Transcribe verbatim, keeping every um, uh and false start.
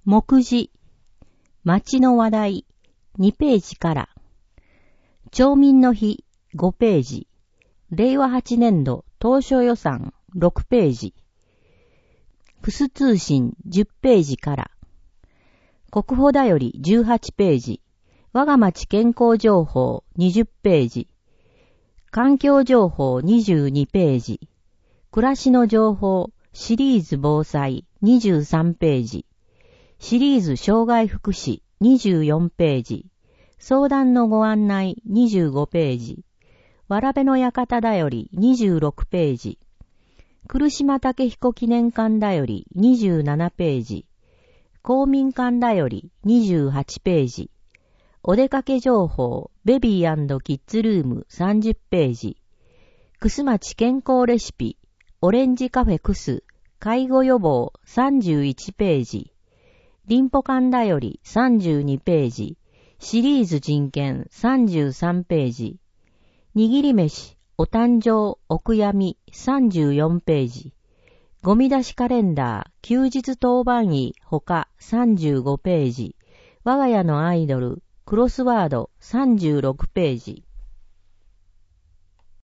目次、町の話題にページから、町民の日ごページ、れいわはちねんど当初予算ろくページ、プス通信じゅっページから、国保だよりじゅうはちページ、我が町健康情報にじゅっページ、環境情報にじゅうにページ、暮らしの情報シリーズ防災にじゅうさんページ、シリーズ障害福祉にじゅうよんページ、相談のご案内にじゅうごページ、わらべの館だよりにじゅうろくページ、来島武彦記念館だよりにじゅうななページ、公民館だよりにじゅうはちページ、お出かけ情報ベビー&キッズルームさんじゅっページ、くすまち健康レシピオレンジカフェクス介護予防さんじゅういちページ、リンポ館だよりさんじゅうにページ、シリーズ人権さんじゅうさんページ、握り飯お誕生お悔やみさんじゅうよんページ、ゴミ出しカレンダー休日当番医ほかさんじゅうごページ、我が家のアイドルクロスワードさんじゅうろくページ、